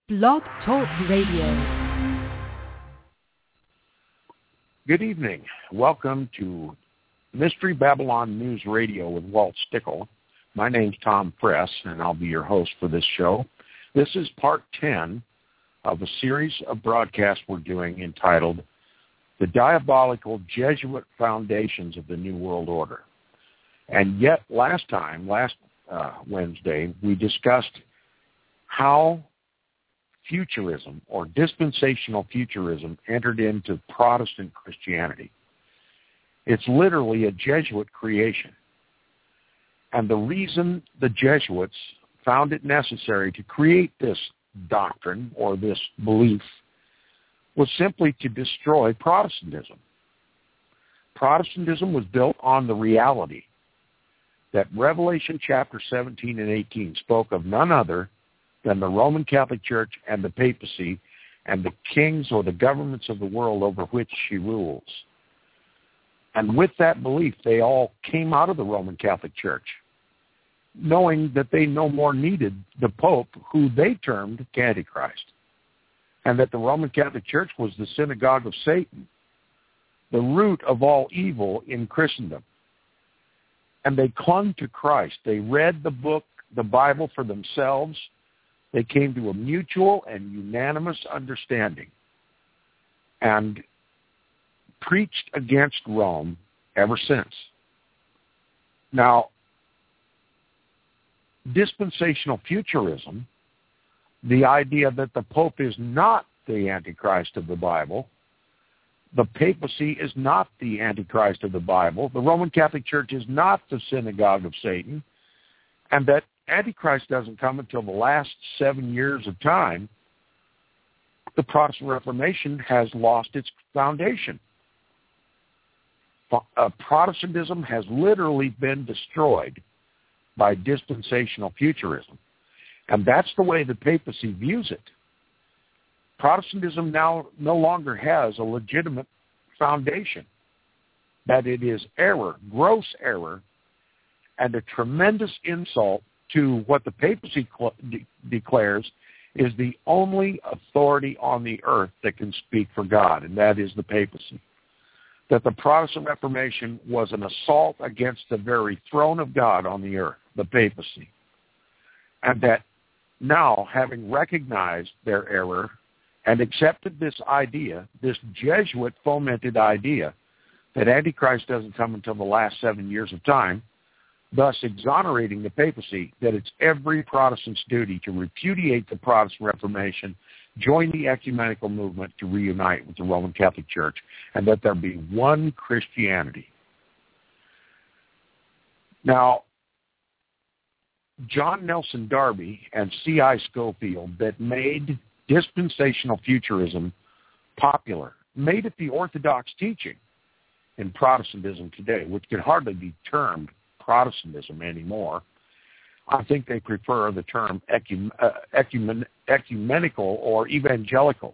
Blog Talk Radio. Good evening. Welcome to Mystery Babylon News Radio with Walt Stickle. My name's Tom Press, and I'll be your host for this show. This is part 10 of a series of broadcasts we're doing entitled The Diabolical Jesuit Foundations of the New World Order. And yet last Wednesday, we discussed how futurism or dispensational futurism entered into Protestant Christianity. It's literally a Jesuit creation. And the reason the Jesuits found it necessary to create this doctrine or this belief was simply to destroy Protestantism. Protestantism was built on the reality that Revelation chapter 17 and 18 spoke of none other than the Roman Catholic Church and the papacy and the kings or the governments of the world over which she rules. And with that belief, they all came out of the Roman Catholic Church, knowing that they no more needed the Pope, who they termed Antichrist, and that the Roman Catholic Church was the synagogue of Satan, the root of all evil in Christendom. And they clung to Christ. They read the book, the Bible, for themselves. They came to a mutual and unanimous understanding and preached against Rome ever since. Now, dispensational futurism, the idea that the Pope is not the Antichrist of the Bible, the papacy is not the Antichrist of the Bible, the Roman Catholic Church is not the synagogue of Satan, and that Antichrist doesn't come until the last 7 years of time, the Protestant Reformation has lost its foundation. Protestantism has literally been destroyed by dispensational futurism. And that's the way the papacy views it. Protestantism now no longer has a legitimate foundation, that it is error, gross error, and a tremendous insult to what the papacy declares is the only authority on the earth that can speak for God, and that is the papacy. That the Protestant Reformation was an assault against the very throne of God on the earth, the papacy. And that now, having recognized their error and accepted this idea, this Jesuit-fomented idea, that Antichrist doesn't come until the last 7 years of time, thus exonerating the papacy, that it's every Protestant's duty to repudiate the Protestant Reformation, join the ecumenical movement to reunite with the Roman Catholic Church, and that there be one Christianity. Now, John Nelson Darby and C.I. Scofield, that made dispensational futurism popular, made it the orthodox teaching in Protestantism today, which could hardly be termed Protestantism anymore. I think they prefer the term ecumenical or evangelical.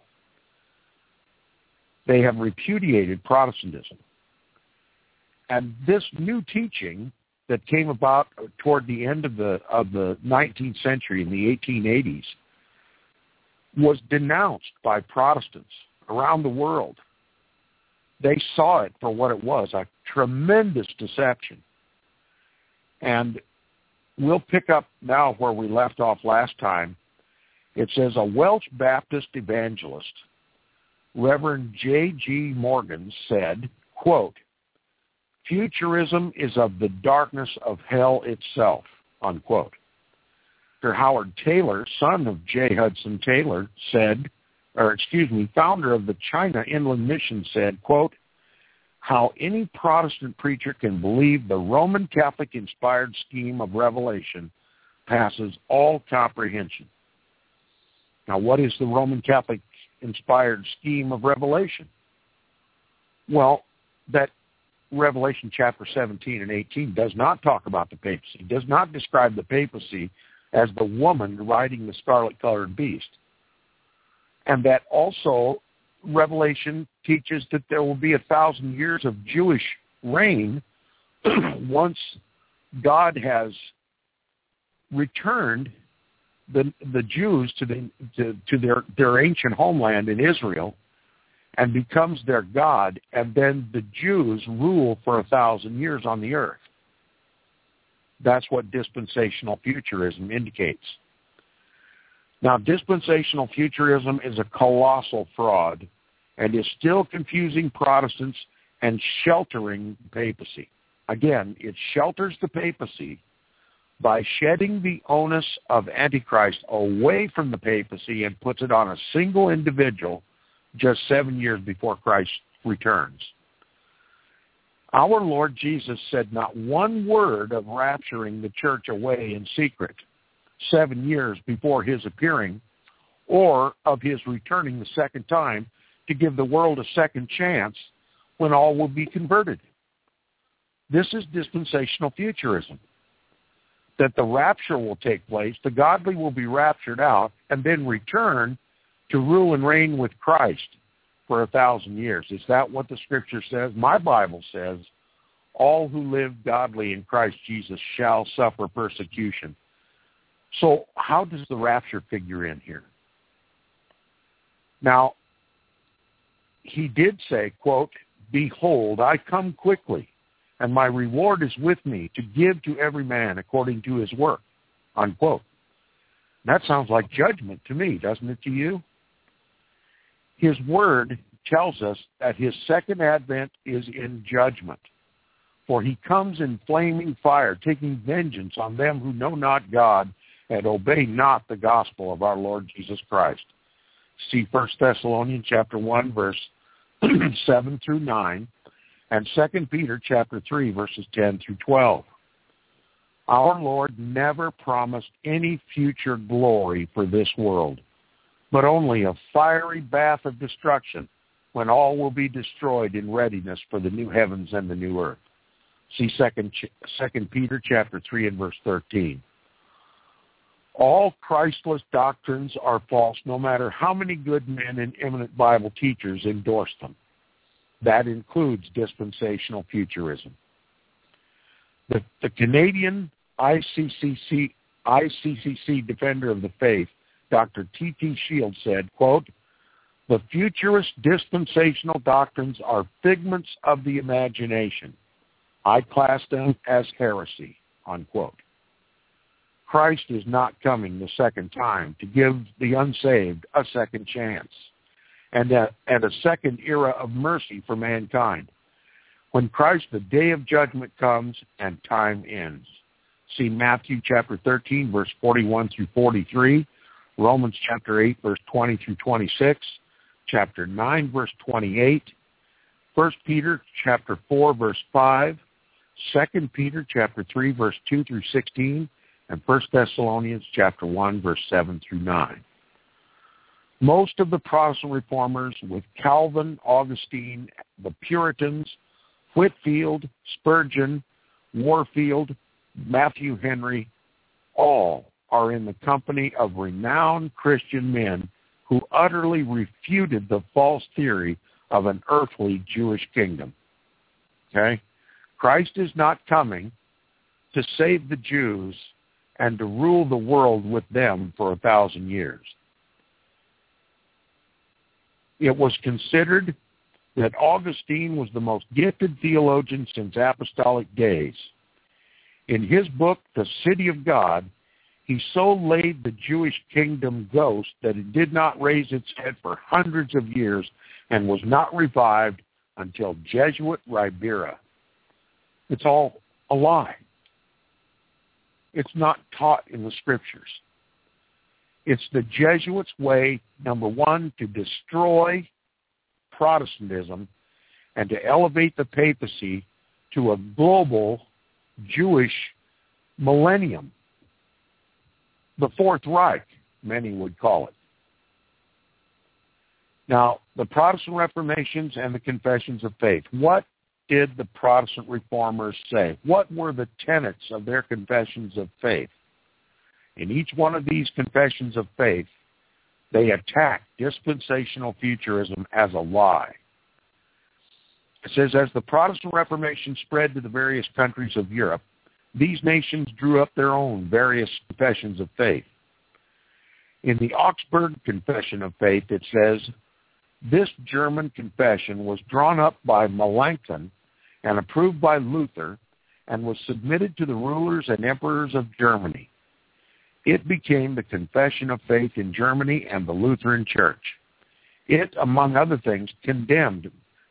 They have repudiated Protestantism. And this new teaching that came about toward the end of the 19th century, in the 1880s, was denounced by Protestants around the world. They saw it for what it was, a tremendous deception. And we'll pick up now where we left off last time. It says, a Welsh Baptist evangelist, Reverend J.G. Morgan, said, quote, "Futurism is of the darkness of hell itself," unquote. Dr. Howard Taylor, son of J. Hudson Taylor, founder of the China Inland Mission, said, quote, "How any Protestant preacher can believe the Roman Catholic-inspired scheme of revelation passes all comprehension." Now, what is the Roman Catholic-inspired scheme of revelation? Well, that Revelation chapter 17 and 18 does not talk about the papacy, does not describe the papacy as the woman riding the scarlet-colored beast. And that also Revelation teaches that there will be 1,000 years of Jewish reign once God has returned the Jews to their ancient homeland in Israel and becomes their God, and then the Jews rule for 1,000 years on the earth. That's what dispensational futurism indicates. Now, dispensational futurism is a colossal fraud and is still confusing Protestants and sheltering the papacy. Again, it shelters the papacy by shedding the onus of Antichrist away from the papacy and puts it on a single individual just 7 years before Christ returns. Our Lord Jesus said not one word of rapturing the church away in secret 7 years before his appearing, or of his returning the second time to give the world a second chance when all will be converted. This is dispensational futurism, that the rapture will take place, the godly will be raptured out, and then return to rule and reign with Christ for 1,000 years. Is that what the Scripture says? My Bible says, all who live godly in Christ Jesus shall suffer persecution. So how does the rapture figure in here? Now, he did say, quote, "Behold, I come quickly, and my reward is with me to give to every man according to his work," unquote. That sounds like judgment to me, doesn't it to you? His word tells us that his second advent is in judgment. For he comes in flaming fire, taking vengeance on them who know not God and obey not the gospel of our Lord Jesus Christ. See 1 Thessalonians chapter 1, verse 7 through 9, and 2 Peter chapter 3, verses 10 through 12. Our Lord never promised any future glory for this world, but only a fiery bath of destruction when all will be destroyed in readiness for the new heavens and the new earth. See 2 Peter chapter 3 and verse 13. All Christless doctrines are false, no matter how many good men and eminent Bible teachers endorse them. That includes dispensational futurism. The Canadian ICCC defender of the faith, Dr. T.T. Shields, said, quote, "The futurist dispensational doctrines are figments of the imagination. I class them as heresy," unquote. Christ is not coming the second time to give the unsaved a second chance and a second era of mercy for mankind. When Christ, the day of judgment, comes and time ends. See Matthew chapter 13, verse 41 through 43, Romans chapter 8, verse 20 through 26, chapter 9, verse 28, 1 Peter chapter 4, verse 5, 2 Peter chapter 3, verse 2 through 16, and 1 Thessalonians chapter 1, verse 7 through 9. Most of the Protestant reformers, with Calvin, Augustine, the Puritans, Whitefield, Spurgeon, Warfield, Matthew Henry, all are in the company of renowned Christian men who utterly refuted the false theory of an earthly Jewish kingdom. Okay? Christ is not coming to save the Jews and to rule the world with them for 1,000 years. It was considered that Augustine was the most gifted theologian since apostolic days. In his book, The City of God, he so laid the Jewish kingdom ghost that it did not raise its head for hundreds of years and was not revived until Jesuit Ribera. It's all a lie. It's not taught in the Scriptures. It's the Jesuits' way, number one, to destroy Protestantism and to elevate the papacy to a global Jewish millennium. The Fourth Reich, many would call it. Now, the Protestant Reformations and the Confessions of Faith. What did the Protestant Reformers say? What were the tenets of their confessions of faith? In each one of these confessions of faith, they attacked dispensational futurism as a lie. It says, as the Protestant Reformation spread to the various countries of Europe, these nations drew up their own various confessions of faith. In the Augsburg Confession of Faith, it says, this German confession was drawn up by Melanchthon and approved by Luther and was submitted to the rulers and emperors of Germany. It became the confession of faith in Germany and the Lutheran Church. It, among other things, condemned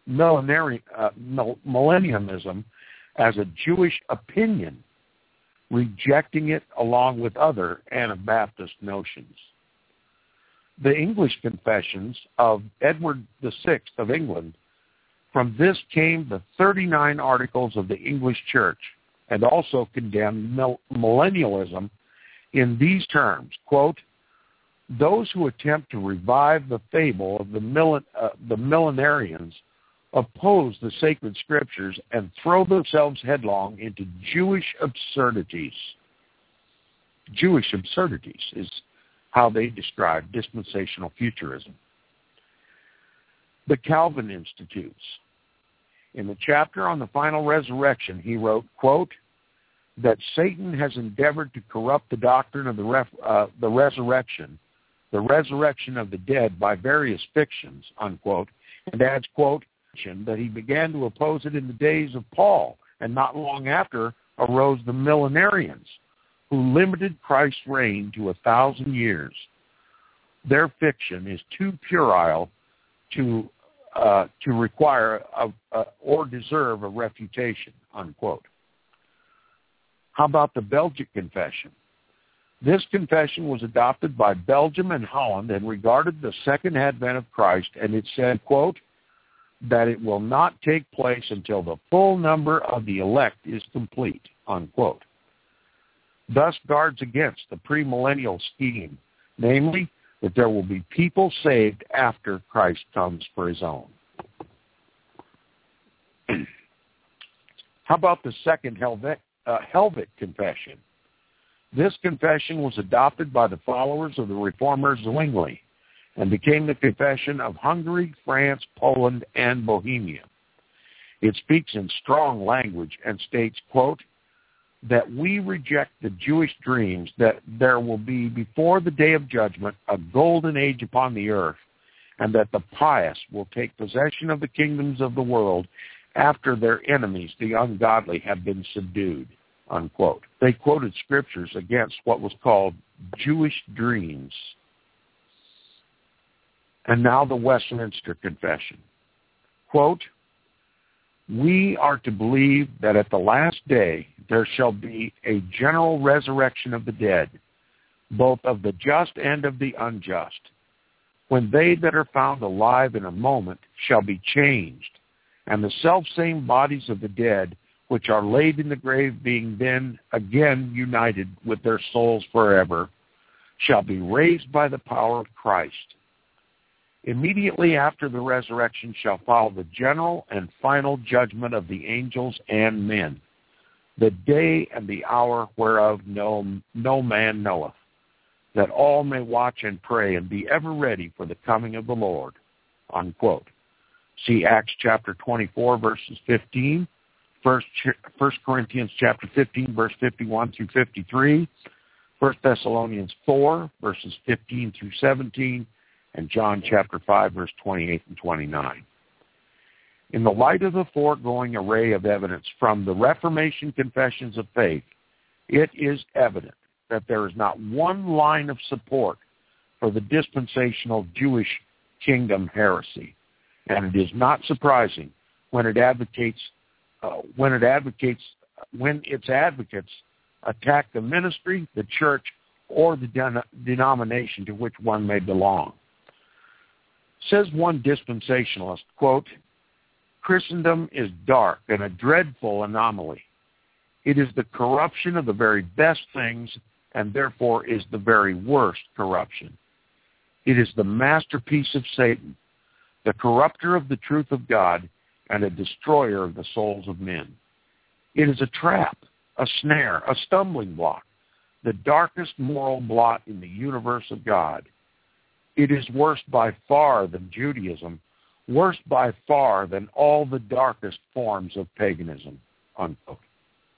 millennialism as a Jewish opinion, rejecting it along with other Anabaptist notions. The English confessions of Edward VI of England, from this came the 39 Articles of the English Church, and also condemned millennialism in these terms, quote, those who attempt to revive the fable of the millenarians oppose the sacred scriptures and throw themselves headlong into Jewish absurdities. Jewish absurdities is how they describe dispensational futurism. The Calvin Institutes. In the chapter on the final resurrection, he wrote, quote, that Satan has endeavored to corrupt the doctrine of the resurrection of the dead by various fictions, unquote, and adds, quote, that he began to oppose it in the days of Paul, and not long after arose the millenarians, who limited Christ's reign to 1,000 years. Their fiction is too puerile to require or deserve a refutation, unquote. How about the Belgic Confession? This confession was adopted by Belgium and Holland and regarded the second advent of Christ, and it said, quote, that it will not take place until the full number of the elect is complete, unquote. Thus guards against the premillennial scheme, namely that there will be people saved after Christ comes for his own. How about the Second Helvetic Confession? This confession was adopted by the followers of the Reformer Zwingli and became the confession of Hungary, France, Poland, and Bohemia. It speaks in strong language and states, quote, that we reject the Jewish dreams that there will be before the day of judgment a golden age upon the earth, and that the pious will take possession of the kingdoms of the world after their enemies, the ungodly, have been subdued, unquote. They quoted scriptures against what was called Jewish dreams. And now the Westminster Confession. Quote, we are to believe that at the last day there shall be a general resurrection of the dead, both of the just and of the unjust, when they that are found alive in a moment shall be changed, and the selfsame bodies of the dead, which are laid in the grave, being then again united with their souls forever, shall be raised by the power of Christ. Immediately after the resurrection shall follow the general and final judgment of the angels and men, the day and the hour whereof no man knoweth, that all may watch and pray and be ever ready for the coming of the Lord, unquote. See Acts chapter 24, verses 15, 1 Corinthians chapter 15, verse 51 through 53, 1 Thessalonians 4, verses 15 through 17, and John chapter 5, verse 28 and 29. In the light of the foregoing array of evidence from the Reformation confessions of faith, it is evident that there is not one line of support for the dispensational Jewish kingdom heresy, and it is not surprising when its advocates attack the ministry, the church, or the denomination to which one may belong. Says one dispensationalist, quote, Christendom is dark and a dreadful anomaly. It is the corruption of the very best things and therefore is the very worst corruption. It is the masterpiece of Satan, the corrupter of the truth of God and a destroyer of the souls of men. It is a trap, a snare, a stumbling block, the darkest moral blot in the universe of God. It is worse by far than Judaism, worse by far than all the darkest forms of paganism, unquote.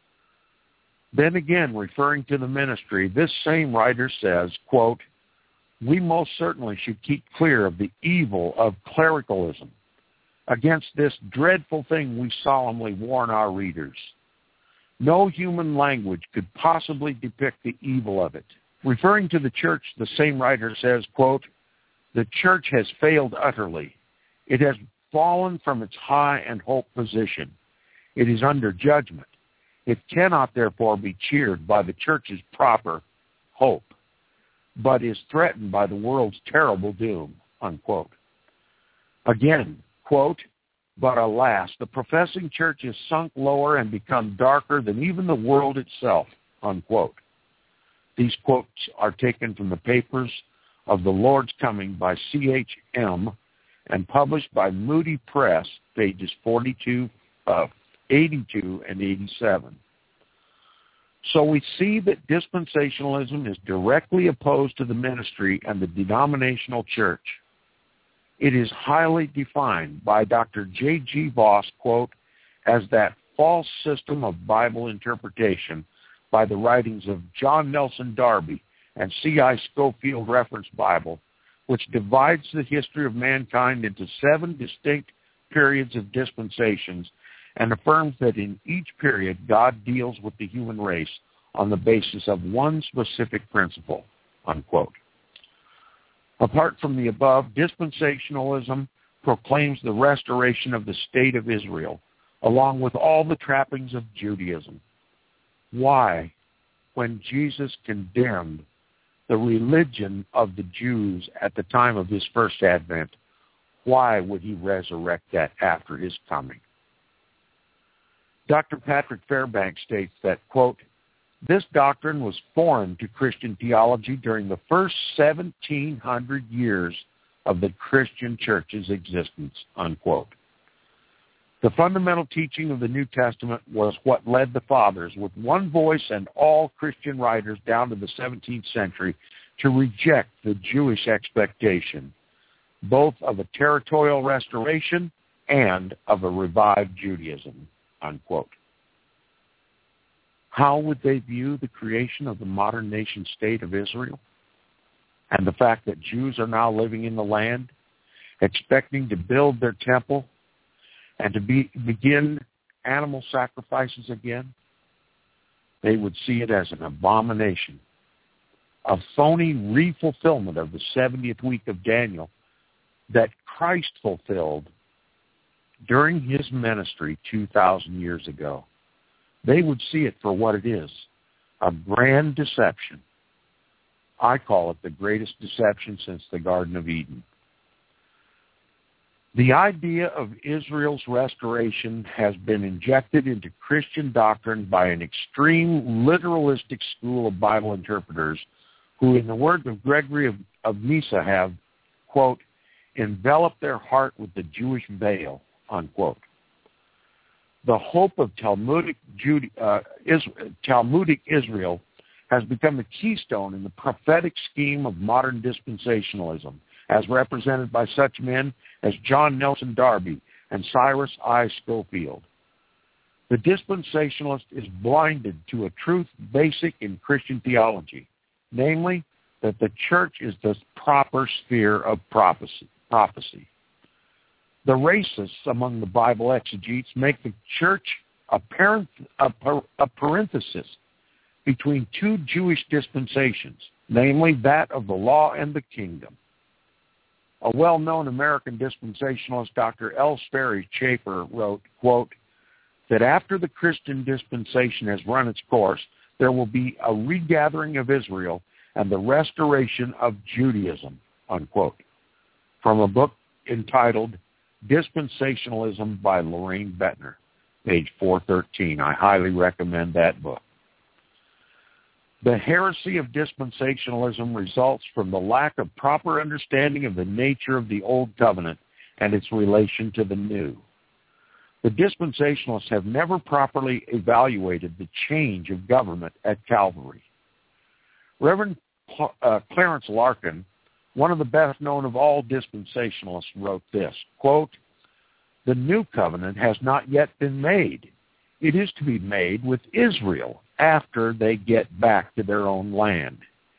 Then again, referring to the ministry, this same writer says, quote, we most certainly should keep clear of the evil of clericalism. Against this dreadful thing we solemnly warn our readers. No human language could possibly depict the evil of it. Referring to the church, the same writer says, quote, "The church has failed utterly. It has fallen from its high and hope position. It is under judgment. It cannot therefore be cheered by the church's proper hope, but is threatened by the world's terrible doom," unquote. Again, quote, "But alas, the professing church has sunk lower and become darker than even the world itself," unquote. These quotes are taken from the Papers of the Lord's Coming by C.H. M. and published by Moody Press, pages 82 and 87. So we see that dispensationalism is directly opposed to the ministry and the denominational church. It is highly defined by Dr. J.G. Voss, quote, as that false system of Bible interpretation by the writings of John Nelson Darby and C.I. Scofield Reference Bible, which divides the history of mankind into 7 distinct periods of dispensations and affirms that in each period God deals with the human race on the basis of one specific principle, unquote. Apart from the above, dispensationalism proclaims the restoration of the state of Israel, along with all the trappings of Judaism. Why, when Jesus condemned the religion of the Jews at the time of his first advent, why would he resurrect that after his coming? Dr. Patrick Fairbanks states that, quote, "This doctrine was foreign to Christian theology during the first 1,700 years of the Christian church's existence," unquote. The fundamental teaching of the New Testament was what led the fathers, with one voice and all Christian writers down to the 17th century, to reject the Jewish expectation, both of a territorial restoration and of a revived Judaism, unquote. How would they view the creation of the modern nation state of Israel and the fact that Jews are now living in the land, expecting to build their temple and to begin animal sacrifices again? They would see it as an abomination, a phony re-fulfillment of the 70th week of Daniel that Christ fulfilled during his ministry 2,000 years ago. They would see it for what it is, a grand deception. I call it the greatest deception since the Garden of Eden. The idea of Israel's restoration has been injected into Christian doctrine by an extreme literalistic school of Bible interpreters who, in the words of Gregory of Nyssa, have, quote, "enveloped their heart with the Jewish veil," unquote. The hope of Talmudic Israel has become the keystone in the prophetic scheme of modern dispensationalism, as represented by such men as John Nelson Darby and Cyrus I. Scofield. The dispensationalist is blinded to a truth basic in Christian theology, namely that the church is the proper sphere of prophecy. The racists among the Bible exegetes make the church a parenthesis between 2 Jewish dispensations, namely that of the law and the kingdom. A well-known American dispensationalist, Dr. L. Sperry Chafer, wrote, quote, that after the Christian dispensation has run its course, there will be a regathering of Israel and the restoration of Judaism, unquote, from a book entitled Dispensationalism by Lorraine Bettner, page 413. I highly recommend that book. The heresy of dispensationalism results from the lack of proper understanding of the nature of the Old Covenant and its relation to the New. The dispensationalists have never properly evaluated the change of government at Calvary. Reverend Clarence Larkin, one of the best known of all dispensationalists, wrote this, quote, "The new covenant has not yet been made. It is to be made with Israel after they get back to their own land.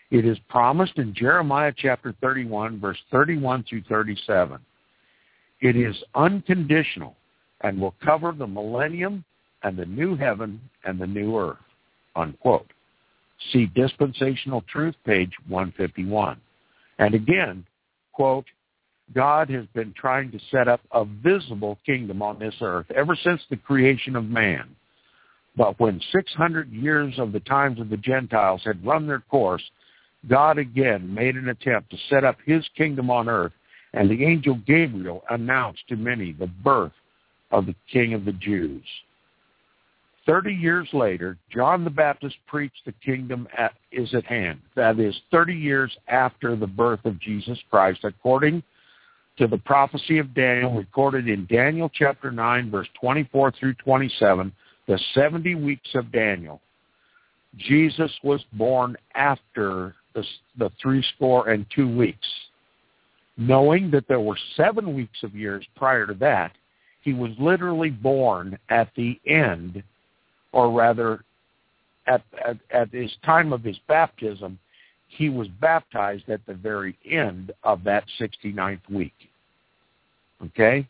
It is promised in Jeremiah chapter 31, verse 31 through 37. It is unconditional and will cover the millennium and the new heaven and the new earth, unquote. See Dispensational Truth, page 151. And again, quote, God has been trying to set up a visible kingdom on this earth ever since the creation of man. But when 600 years of the times of the Gentiles had run their course, God again made an attempt to set up his kingdom on earth, and the angel Gabriel announced to many the birth of the King of the Jews. 30 years later, John the Baptist preached the kingdom is at hand. That is, 30 years after the birth of Jesus Christ, according to the prophecy of Daniel recorded in Daniel chapter 9, verse 24 through 27, the 70 weeks of Daniel. Jesus was born after the 62 weeks. Knowing that there were 7 weeks of years prior to that, he was literally born at the end, or rather at his time of his baptism, he was baptized at the very end of that 69th week. Okay?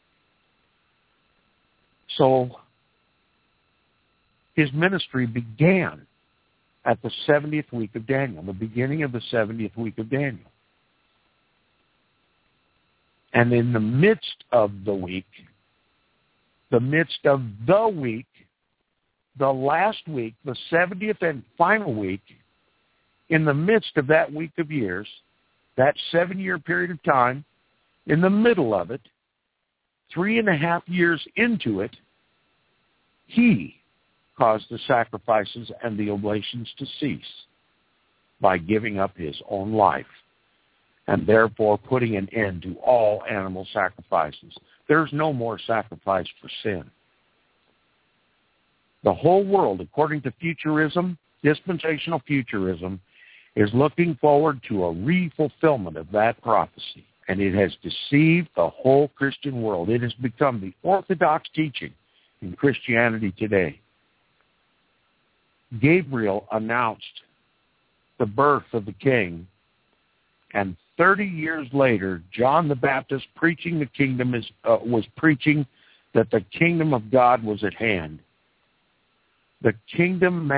So his ministry began at the 70th week of Daniel, the beginning of the 70th week of Daniel. And in the midst of the week, the last week, the 70th and final week, in the midst of that week of years, that 7-year period of time, in the middle of it, 3.5 years into it, he caused the sacrifices and the oblations to cease by giving up his own life and therefore putting an end to all animal sacrifices. There's no more sacrifice for sin. The whole world, according to futurism, dispensational futurism, is looking forward to a re-fulfillment of that prophecy. And it has deceived the whole Christian world. It has become the orthodox teaching in Christianity today. Gabriel announced the birth of the king, and 30 years later, John the Baptist preaching the kingdom was preaching that the kingdom of God was at hand. The king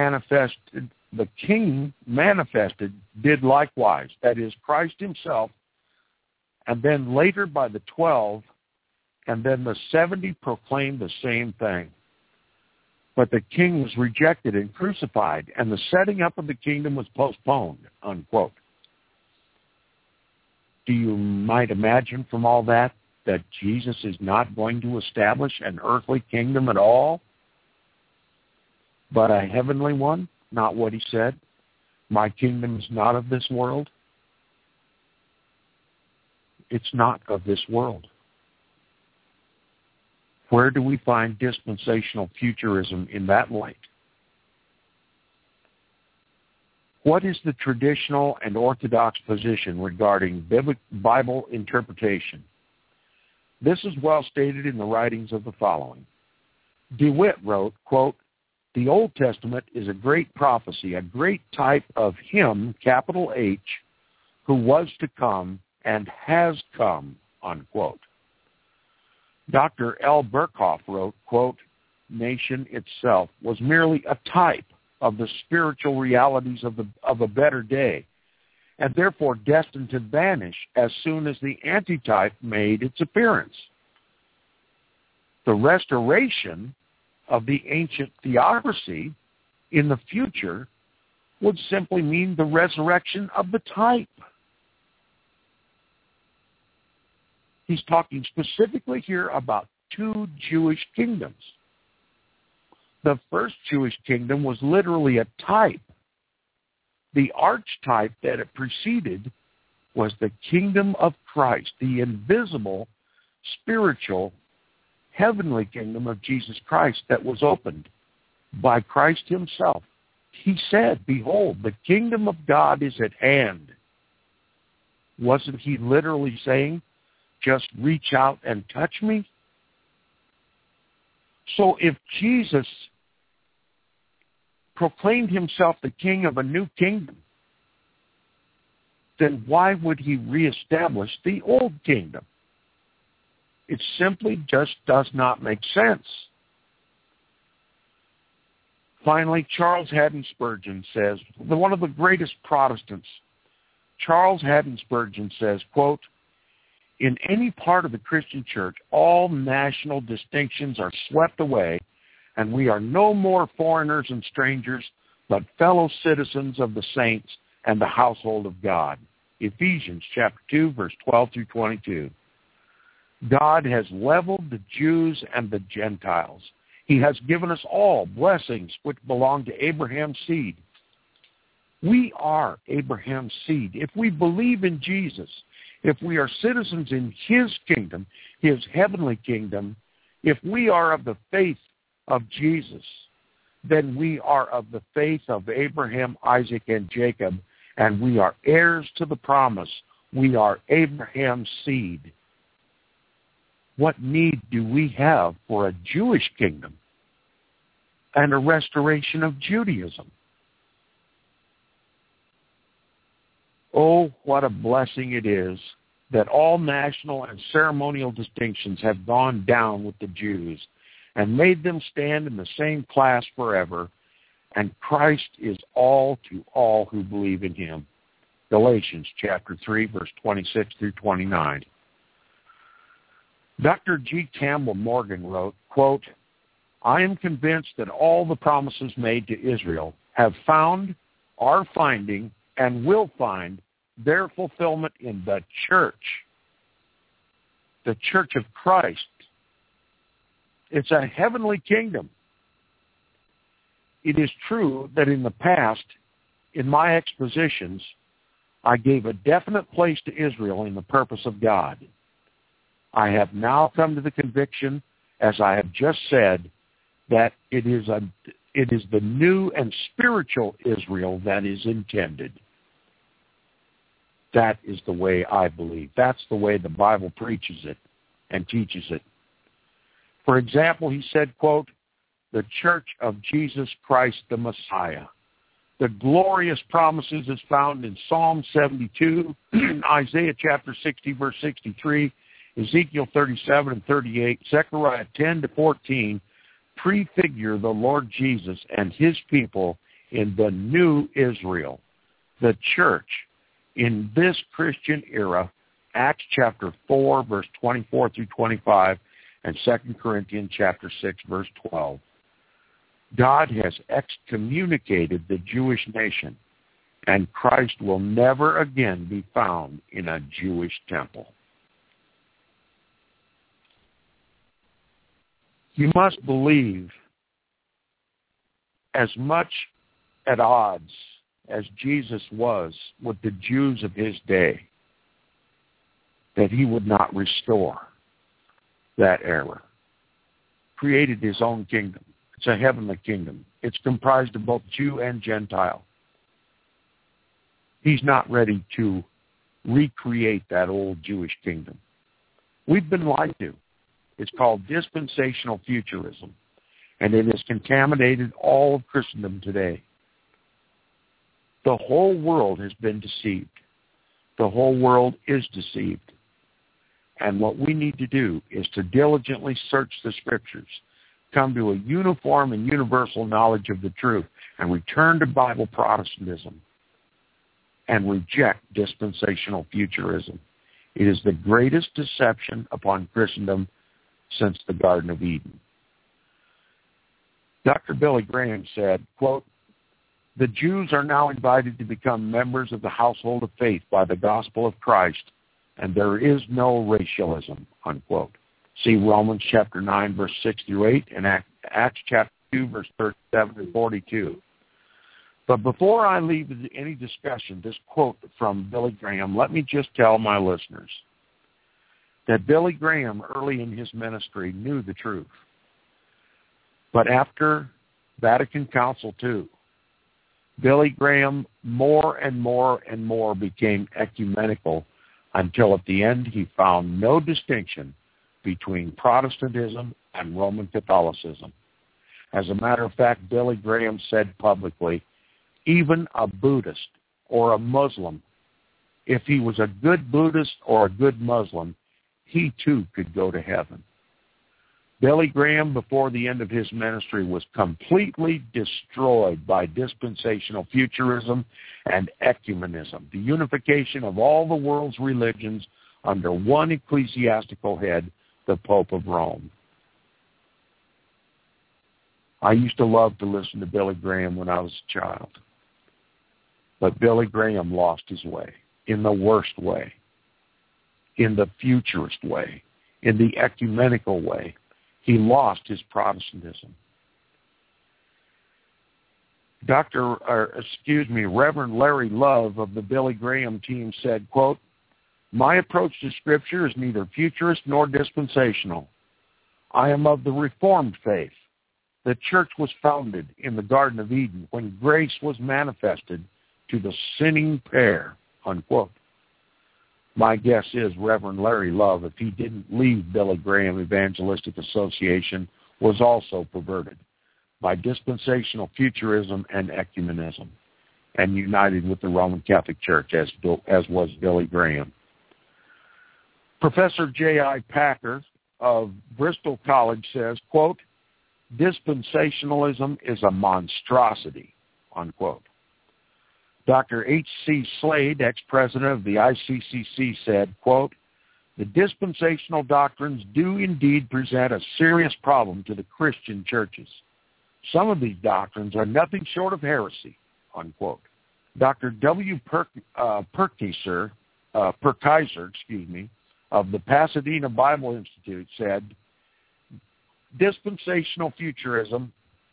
manifested did likewise, that is, Christ himself, and then later by the 12, and then the 70 proclaimed the same thing. But the king was rejected and crucified, and the setting up of the kingdom was postponed, unquote. Do you might imagine from all that Jesus is not going to establish an earthly kingdom at all, but a heavenly one? Not what he said. My kingdom is not of this world. It's not of this world. Where do we find dispensational futurism in that light? What is the traditional and orthodox position regarding Bible interpretation? This is well stated in the writings of the following. DeWitt wrote, quote, "The Old Testament is a great prophecy, a great type of him, capital H, who was to come and has come," unquote. Dr. L. Burkhoff wrote, quote, "Nation itself was merely a type of the spiritual realities of a better day, and therefore destined to vanish as soon as the antitype made its appearance. The restoration of the ancient theocracy in the future would simply mean the resurrection of the type." He's talking specifically here about 2 Jewish kingdoms. The first Jewish kingdom was literally a type. The archetype that it preceded was the kingdom of Christ, the invisible, spiritual, heavenly kingdom of Jesus Christ that was opened by Christ himself. He said, "Behold, the kingdom of God is at hand." Wasn't he literally saying, just reach out and touch me? So if Jesus proclaimed himself the king of a new kingdom, then why would he reestablish the old kingdom? It simply just does not make sense. Finally, Charles Haddon Spurgeon says, one of the greatest Protestants, Charles Haddon Spurgeon says, quote, "In any part of the Christian church, all national distinctions are swept away, and we are no more foreigners and strangers, but fellow citizens of the saints and the household of God." Ephesians chapter 2, verse 12 through 22. God has leveled the Jews and the Gentiles. He has given us all blessings which belong to Abraham's seed. We are Abraham's seed. If we believe in Jesus, if we are citizens in his kingdom, his heavenly kingdom, if we are of the faith of Jesus, then we are of the faith of Abraham, Isaac, and Jacob, and we are heirs to the promise. We are Abraham's seed. What need do we have for a Jewish kingdom and a restoration of Judaism? Oh, what a blessing it is that all national and ceremonial distinctions have gone down with the Jews and made them stand in the same class forever, and Christ is all to all who believe in him. Galatians chapter 3, verse 26 through 29. Dr. G. Campbell Morgan wrote, quote, "I am convinced that all the promises made to Israel have found, are finding, and will find their fulfillment in the church of Christ. It's a heavenly kingdom. It is true that in the past, in my expositions, I gave a definite place to Israel in the purpose of God. I have now come to the conviction, as I have just said, that it is the new and spiritual Israel that is intended. That is the way I believe. That's the way the Bible preaches it and teaches it. For example, he said, quote, "The church of Jesus Christ the Messiah. The glorious promises is found in Psalm 72, Isaiah chapter 60, verse 63, Ezekiel 37 and 38, Zechariah 10 to 14, prefigure the Lord Jesus and his people in the new Israel, the church, in this Christian era, Acts chapter 4, verse 24 through 25, and 2 Corinthians chapter 6, verse 12. God has excommunicated the Jewish nation, and Christ will never again be found in a Jewish temple." You must believe, as much at odds as Jesus was with the Jews of his day, that he would not restore that error. Created his own kingdom. It's a heavenly kingdom. It's comprised of both Jew and Gentile. He's not ready to recreate that old Jewish kingdom. We've been lied to. It's called dispensational futurism, and it has contaminated all of Christendom today. The whole world has been deceived. The whole world is deceived. And what we need to do is to diligently search the Scriptures, come to a uniform and universal knowledge of the truth, and return to Bible Protestantism and reject dispensational futurism. It is the greatest deception upon Christendom since the Garden of Eden. Dr. Billy Graham said, quote, "The Jews are now invited to become members of the household of faith by the gospel of Christ, and there is no racialism," unquote. See Romans chapter 9, verse 6 through 8, and Acts chapter 2, verse 37 and 42. But before I leave any discussion, this quote from Billy Graham, let me just tell my listeners that Billy Graham, early in his ministry, knew the truth. But after Vatican Council II, Billy Graham more and more became ecumenical until at the end he found no distinction between Protestantism and Roman Catholicism. As a matter of fact, Billy Graham said publicly, even a Buddhist or a Muslim if he was a good Buddhist or a good Muslim, he too could go to heaven. Billy Graham, before the end of his ministry, was completely destroyed by dispensational futurism and ecumenism, the unification of all the world's religions under one ecclesiastical head, the Pope of Rome. I used to love to listen to Billy Graham when I was a child. But Billy Graham lost his way in the worst way, in the futurist way, in the ecumenical way. He lost his Protestantism. Reverend Larry Love of the Billy Graham team said, quote, "My approach to Scripture is neither futurist nor dispensational. I am of the Reformed faith. The church was founded in the Garden of Eden when grace was manifested to the sinning pair," unquote. My guess is Reverend Larry Love, if he didn't leave Billy Graham Evangelistic Association, was also perverted by dispensational futurism and ecumenism and united with the Roman Catholic Church, as was Billy Graham. Professor J.I. Packer of Bristol College says, quote, "Dispensationalism is a monstrosity," unquote. Dr. H.C. Slade, ex-president of the ICCC, said, quote, "The dispensational doctrines do indeed present a serious problem to the Christian churches. Some of these doctrines are nothing short of heresy," unquote. Dr. W. Perkeiser, of the Pasadena Bible Institute said, Dispensational futurism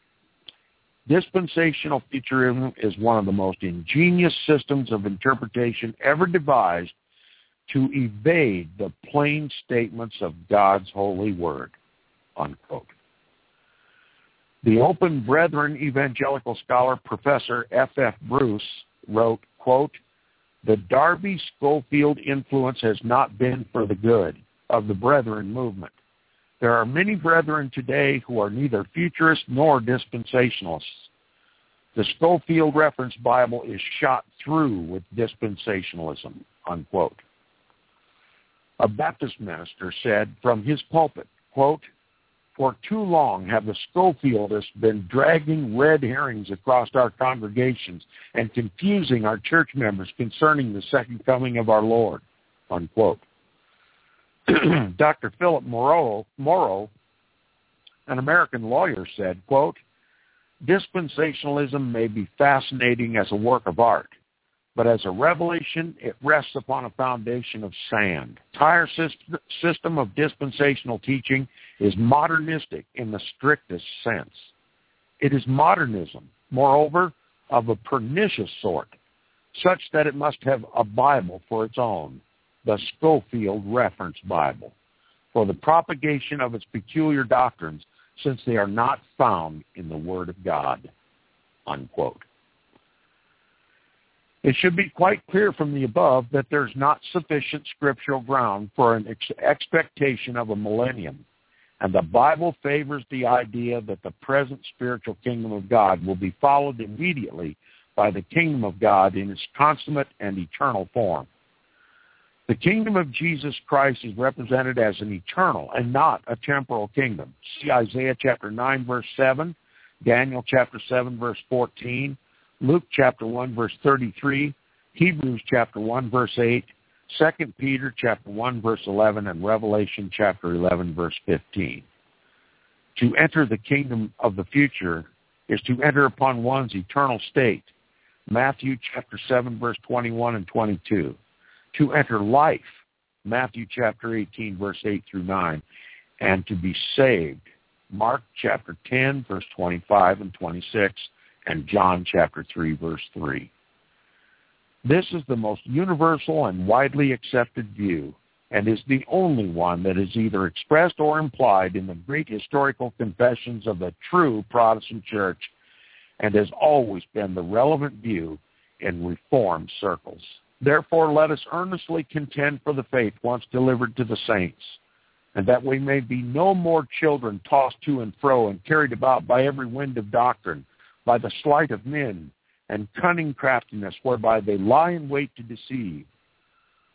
is one of the most ingenious systems of interpretation ever devised to evade the plain statements of God's holy word," unquote. The Open Brethren evangelical scholar Professor F.F. Bruce wrote, quote, "The Darby-Schofield influence has not been for the good of the Brethren movement. There are many brethren today who are neither futurists nor dispensationalists. The Schofield Reference Bible is shot through with dispensationalism," unquote. A Baptist minister said from his pulpit, quote, "For too long have the Schofieldists been dragging red herrings across our congregations and confusing our church members concerning the second coming of our Lord," unquote. Dr. Philip Morrow, an American lawyer, said, quote, "Dispensationalism may be fascinating as a work of art, but as a revelation, it rests upon a foundation of sand. The entire system of dispensational teaching is modernistic in the strictest sense. It is modernism, moreover, of a pernicious sort, such that it must have a Bible for its own, the Schofield Reference Bible, for the propagation of its peculiar doctrines, since they are not found in the Word of God," unquote. It should be quite clear from the above that there's not sufficient scriptural ground for an expectation of a millennium, and the Bible favors the idea that the present spiritual kingdom of God will be followed immediately by the kingdom of God in its consummate and eternal form. The kingdom of Jesus Christ is represented as an eternal and not a temporal kingdom. See Isaiah chapter 9, verse 7, Daniel chapter 7, verse 14, Luke chapter 1, verse 33, Hebrews chapter 1, verse 8, 2 Peter chapter 1, verse 11, and Revelation chapter 11, verse 15. To enter the kingdom of the future is to enter upon one's eternal state. Matthew chapter 7, verse 21 and 22. To enter life, Matthew chapter 18, verse 8 through 9, and to be saved, Mark chapter 10, verse 25 and 26, and John chapter 3, verse 3. This is the most universal and widely accepted view, and is the only one that is either expressed or implied in the great historical confessions of the true Protestant Church, and has always been the relevant view in Reformed circles. Therefore, let us earnestly contend for the faith once delivered to the saints, and that we may be no more children tossed to and fro and carried about by every wind of doctrine, by the sleight of men and cunning craftiness whereby they lie in wait to deceive.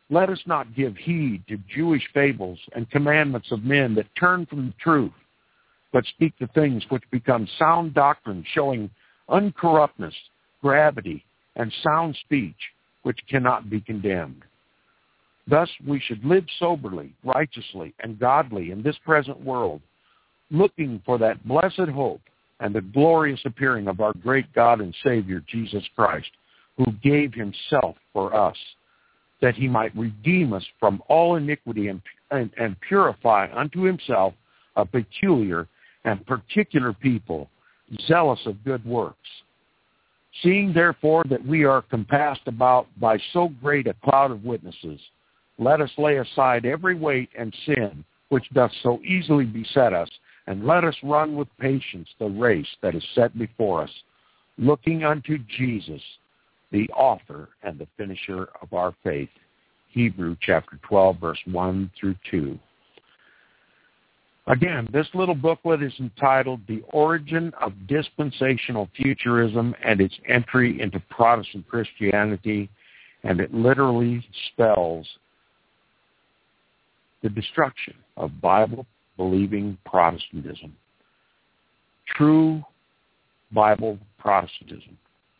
Let us not give heed to Jewish fables and commandments of men that turn from the truth, but speak the things which become sound doctrine, showing uncorruptness, gravity, and sound speech, which cannot be condemned. Thus we should live soberly, righteously, and godly in this present world, looking for that blessed hope and the glorious appearing of our great God and Savior, Jesus Christ, who gave himself for us, that he might redeem us from all iniquity and purify unto himself a peculiar and particular people, zealous of good works. Seeing therefore that we are compassed about by so great a cloud of witnesses, let us lay aside every weight and sin which doth so easily beset us, and let us run with patience the race that is set before us, looking unto Jesus, the author and the finisher of our faith. Hebrews chapter 12, verse 1 through 2. Again, this little booklet is entitled The Origin of Dispensational Futurism and Its Entry into Protestant Christianity, and it literally spells the destruction of Bible-believing Protestantism. True Bible Protestantism.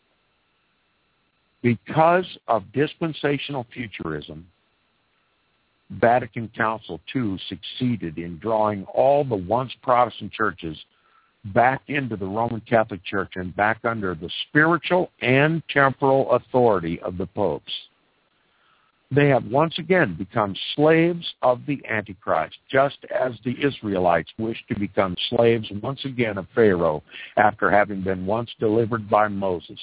Because of dispensational futurism, Vatican Council II succeeded in drawing all the once Protestant churches back into the Roman Catholic Church and back under the spiritual and temporal authority of the popes. They have once again become slaves of the Antichrist, just as the Israelites wished to become slaves once again of Pharaoh after having been once delivered by Moses.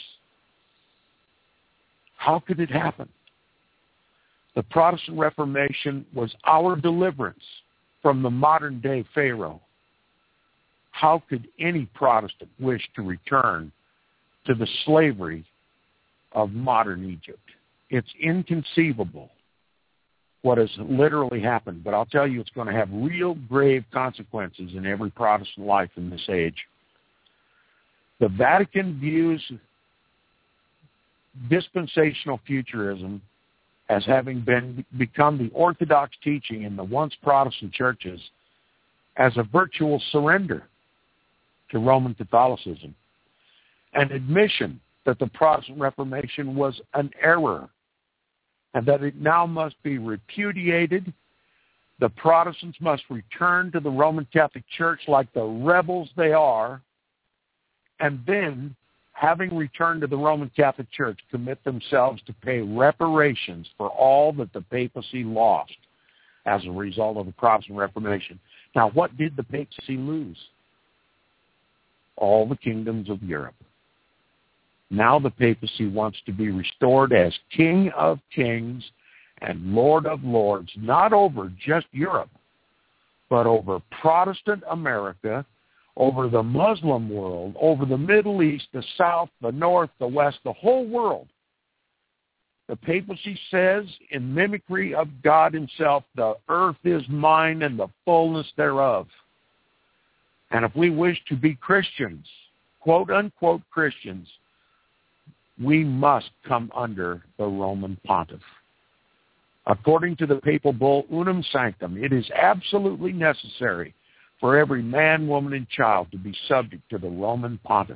How could it happen? The Protestant Reformation was our deliverance from the modern-day Pharaoh. How could any Protestant wish to return to the slavery of modern Egypt? It's inconceivable what has literally happened, but I'll tell you it's going to have real grave consequences in every Protestant life in this age. The Vatican views dispensational futurism as having become the orthodox teaching in the once Protestant churches as a virtual surrender to Roman Catholicism, an admission that the Protestant Reformation was an error and that it now must be repudiated. The Protestants must return to the Roman Catholic Church like the rebels they are, and then, having returned to the Roman Catholic Church, commit themselves to pay reparations for all that the papacy lost as a result of the Protestant Reformation. Now, what did the papacy lose? All the kingdoms of Europe. Now the papacy wants to be restored as King of Kings and Lord of Lords, not over just Europe, but over Protestant America, over the Muslim world, over the Middle East, the South, the North, the West, the whole world. The papacy says, in mimicry of God himself, the earth is mine and the fullness thereof. And if we wish to be Christians, quote-unquote Christians, we must come under the Roman pontiff. According to the papal bull, Unum Sanctum, it is absolutely necessary for every man, woman, and child to be subject to the Roman pontiff.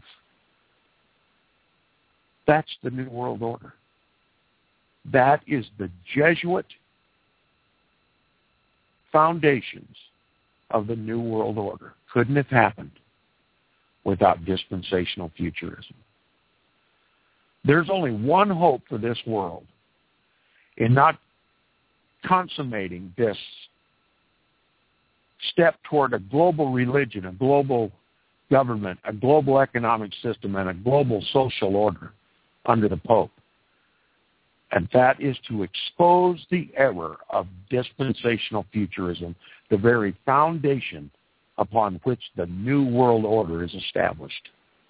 That's the New World Order. That is the Jesuit foundations of the New World Order. Couldn't have happened without dispensational futurism. There's only one hope for this world in not consummating this step toward a global religion, a global government, a global economic system, and a global social order under the Pope. And that is to expose the error of dispensational futurism, the very foundation upon which the New World Order is established.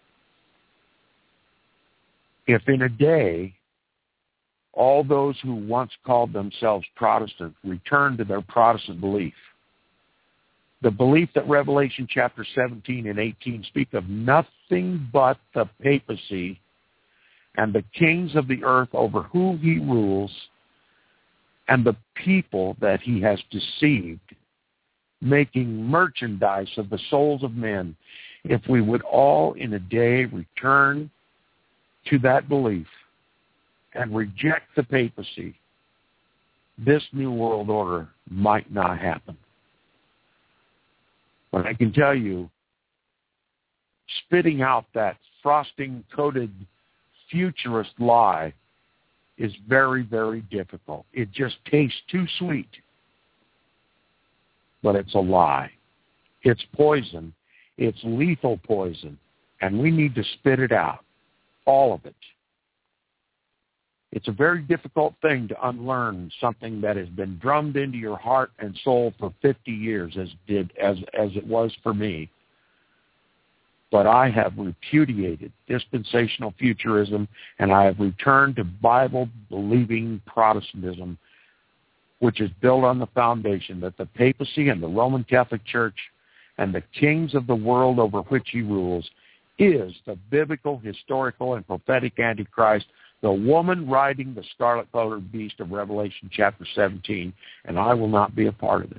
If in a day all those who once called themselves Protestant return to their Protestant belief, the belief that Revelation chapter 17 and 18 speak of nothing but the papacy and the kings of the earth over whom he rules, and the people that he has deceived, making merchandise of the souls of men, if we would all in a day return to that belief and reject the papacy, this new world order might not happen. But I can tell you, spitting out that frosting-coated futurist lie is very, very difficult. It just tastes too sweet. But it's a lie. It's poison. It's lethal poison. And we need to spit it out. All of it. It's a very difficult thing to unlearn something that has been drummed into your heart and soul for 50 years, as it was for me. But I have repudiated dispensational futurism, and I have returned to Bible-believing Protestantism, which is built on the foundation that the papacy and the Roman Catholic Church and the kings of the world over which he rules is the biblical, historical, and prophetic Antichrist, the woman riding the scarlet-colored beast of Revelation chapter 17, and I will not be a part of it.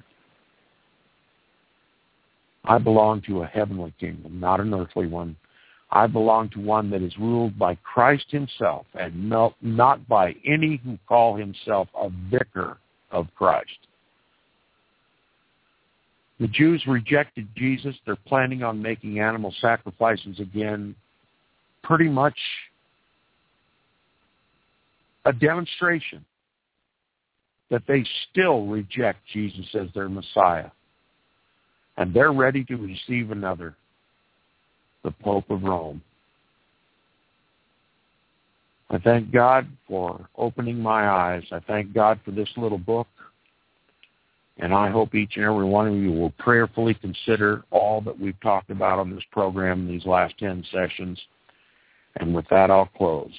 I belong to a heavenly kingdom, not an earthly one. I belong to one that is ruled by Christ himself and not by any who call himself a vicar of Christ. The Jews rejected Jesus. They're planning on making animal sacrifices again. Pretty much a demonstration that they still reject Jesus as their Messiah. And they're ready to receive another, the Pope of Rome. I thank God for opening my eyes. I thank God for this little book. And I hope each and every one of you will prayerfully consider all that we've talked about on this program in these last 10 sessions. And with that, I'll close.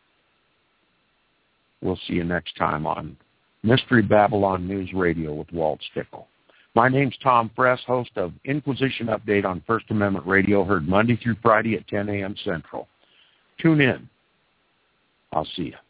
We'll see you next time on Mystery Babylon News Radio with Walt Stickle. My name's Tom Fress, host of Inquisition Update on First Amendment Radio, heard Monday through Friday at 10 a.m. Central. Tune in. I'll see you.